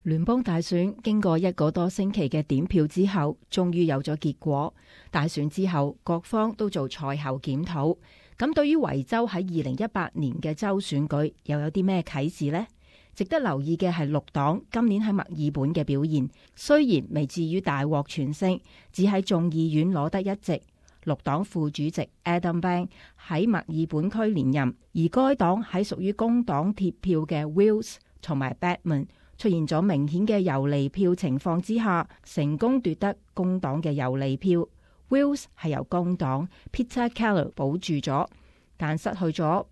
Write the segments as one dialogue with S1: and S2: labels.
S1: 聯邦大選經過1個多星期嘅點票之後，終於有咗結果。大選之後，各方都做賽後檢討。咁對於維州喺2018年嘅州選舉又有啲咩啟示呢？值得留意嘅係綠黨今年喺墨爾本嘅表現，雖然未至於大獲全勝，只喺眾議院攞得1席。綠黨副主席 Adam Bank 喺墨爾本區連任，而該黨喺屬於工黨鐵票嘅 Wills 同埋 Batman 出現咗明顯嘅游離票情況之下，成功奪得工黨嘅游離票。Wills 係由工黨 Peter Keller 保住咗，但失去咗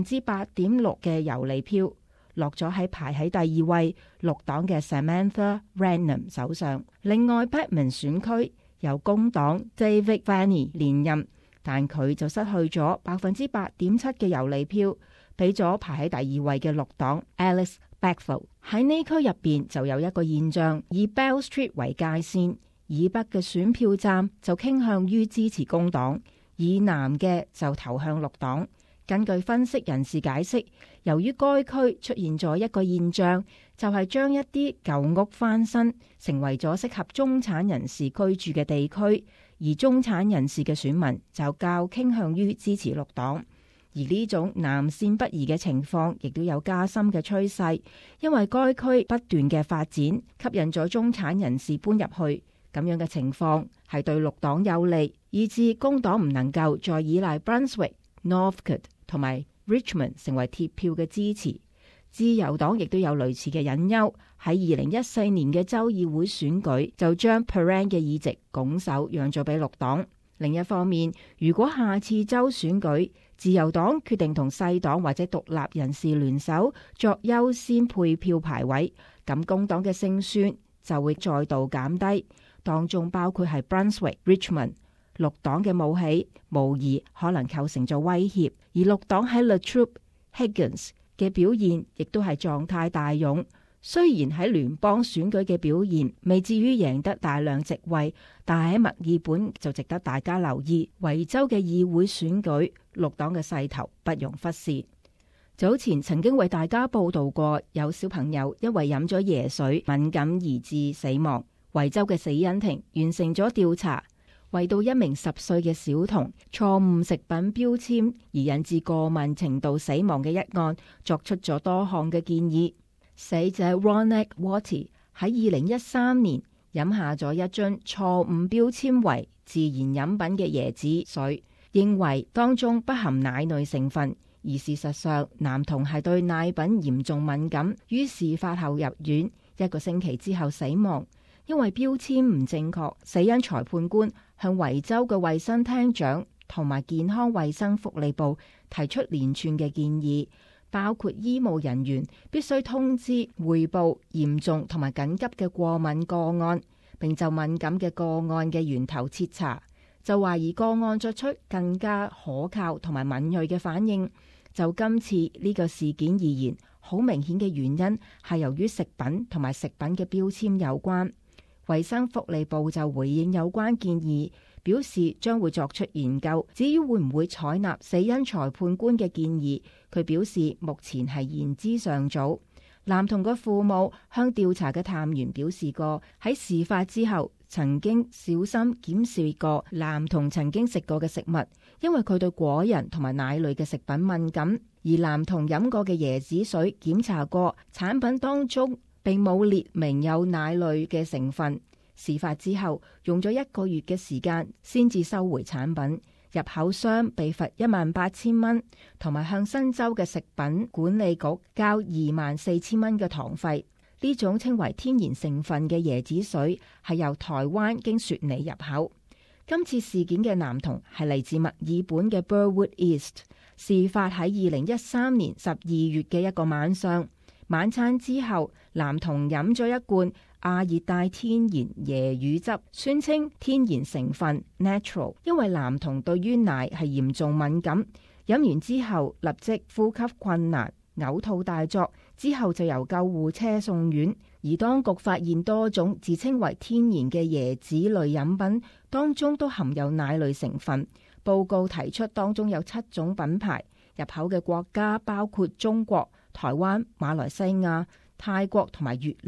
S1: 8.6%嘅游離票，落咗喺排喺第2位綠黨嘅 Samantha Random 手上。另外 Batman 選區由工黨 David Vanny 連任，但佢就失去咗8.7%嘅游離票，俾咗排喺第2位嘅綠黨 Alex Backfill。喺呢區入邊就有一個現象，以 Bell Street 為界線，以北嘅選票站就傾向於支持工黨，以南嘅就投向綠黨。根據分析人士解釋，由於該區出現咗一個現象，就係將一啲舊屋翻新，成為咗適合中產人士居住嘅地區，而中產人士嘅選民就較傾向於支持綠黨。而呢種南線不移嘅情況亦都有加深嘅趨勢，因為該區不斷嘅發展吸引咗中產人士搬入去，咁樣嘅情況係對綠黨有利，以致工黨唔能夠再依賴 Brunswick、Northcote 同埋 Richmond 成為鐵票嘅支持。自由黨亦都有類似嘅隱憂，喺2014年嘅州議會選舉就將 Prahran 嘅議席拱手讓咗俾綠黨。另一方面，如果下次州選舉自由黨決定同細黨或者獨立人士聯手作優先配票排位，咁工黨嘅勝算就會再度減低，當中包括係 Brunswick、Richmond。綠黨嘅武器無疑可能構成咗威脅，而綠黨喺 Latrobe、Higgins 嘅表現亦都係狀態大勇。雖然喺聯邦選舉嘅表現未至於贏得大量席位，但係喺墨爾本就值得大家留意。維州嘅議會選舉，綠黨嘅勢頭不容忽視。早前曾經為大家報道過，有小朋友因為飲咗椰水敏感而致死亡。維州嘅死因庭完成咗調查，為到一名10歲嘅小童錯誤食品標籤而引致過敏程度死亡嘅一案，作出咗多項嘅建議。死者 Ronak Watty 喺2013年飲下咗一樽錯誤標籤為自然飲品嘅椰子水，認為當中不含奶類成分，而事實上男童係對奶品嚴重敏感，於是法後入院，1個星期之後死亡。因為標籤唔正確，死因裁判官向維州嘅衛生廳長同埋健康衛生福利部提出連串嘅建議，包括醫務人員必須通知匯報嚴重同埋緊急嘅過敏個案，並就敏感嘅個案嘅源頭徹查。就懷疑個案作出更加可靠同埋敏銳嘅反應。就今次呢個事件而言，好明顯嘅原因係由於食品同埋食品嘅標籤有關。衛生福利部就回應有關建議，表示將會作出研究。至於會唔會採納死因裁判官嘅建議，佢表示目前係言之尚早。男童嘅父母向調查嘅探員表示過，喺事發之後曾經小心檢視過男童曾經食過嘅食物，因為佢對果仁同埋奶類嘅食品敏感。而男童飲過嘅椰子水檢查過，產品當中並冇列明有奶類嘅成分。事發之後用咗1個月嘅時間先至收回產品，入口商被罰18,000蚊，同埋向新州嘅食品管理局交24,000蚊嘅堂費。呢種稱為天然成分嘅椰子水係由台灣經雪梨入口。今次事件嘅男童係嚟自墨爾本嘅 Burwood East， 事發喺2013年12月嘅一個晚上。晚餐之後，男童飲咗一罐亞熱帶天然椰乳汁，宣稱天然成分 natural。因為男童對於奶係嚴重敏感，飲完之後立即呼吸困難、嘔吐大作，之後就由救護車送院。而當局發現多種自稱為天然嘅椰子類飲品當中都含有奶類成分。報告提出當中有7種品牌，入口嘅國家包括中國、台灣、馬來西亞、泰國同埋越南，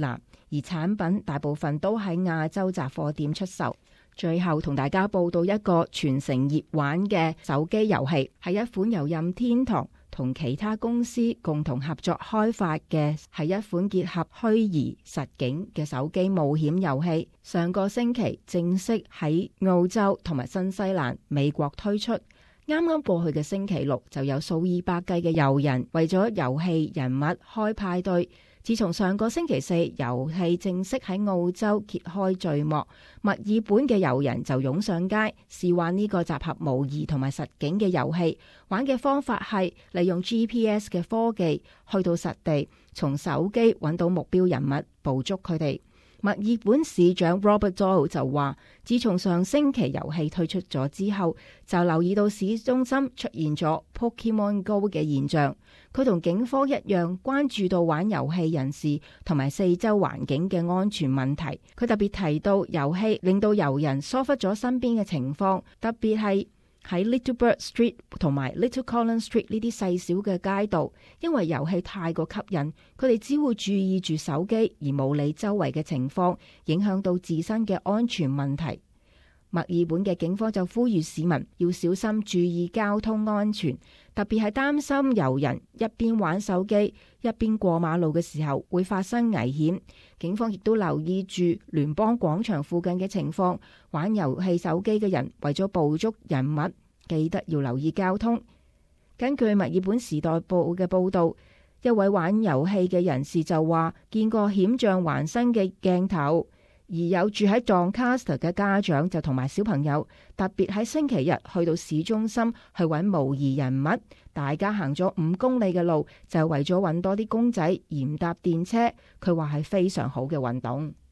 S1: 而產品大部分都喺亞洲雜貨店出售。最後同大家報道一個全城熱玩嘅手機遊戲，係一款由任天堂同其他公司共同合作開發嘅，係一款結合虛擬實境嘅手機冒險遊戲。上個星期正式喺澳洲同埋新西蘭、美國推出。啱啱過去嘅星期六就有數以百計嘅遊人為咗遊戲人物開派對。自從上個星期四遊戲正式喺澳洲揭開序幕，墨爾本嘅遊人就湧上街試玩呢個集合模擬同埋實景嘅遊戲。玩嘅方法係利用 GPS 嘅科技去到實地，從手機揾到目標人物，捕捉佢哋。墨爾本市長 Robert Doyle 就話，自從上星期遊戲推出咗之後，就留意到市中心出現咗 Pokemon Go 嘅現象。佢同警方一樣關注到玩遊戲人士同埋四周環境嘅安全問題。佢特別提到遊戲令到遊人疏忽咗身邊嘅情況，特別係喺 Little Bird Street 同埋 Little Collins Street 呢啲細小嘅街道，因為遊戲太過吸引，佢哋只會注意住手機而冇理周圍嘅情況，影響到自身嘅安全問題。墨爾本嘅警方就呼籲市民要小心注意交通安全，特別係擔心遊人一邊玩手機一邊過馬路嘅時候會發生危險。警方亦都留意住聯邦廣場附近嘅情況，玩遊戲手機嘅人為咗捕捉人物，記得要留意交通。根據墨爾本時代報嘅報道，一位玩遊戲嘅人士就話見過險象環生嘅鏡頭。而有住喺 Doncaster 嘅家長就同埋小朋友特別喺星期日去到市中心去揾模擬人物，大家行咗5公里嘅路就為咗揾多啲公仔而唔搭電車。佢話係非常好嘅運動。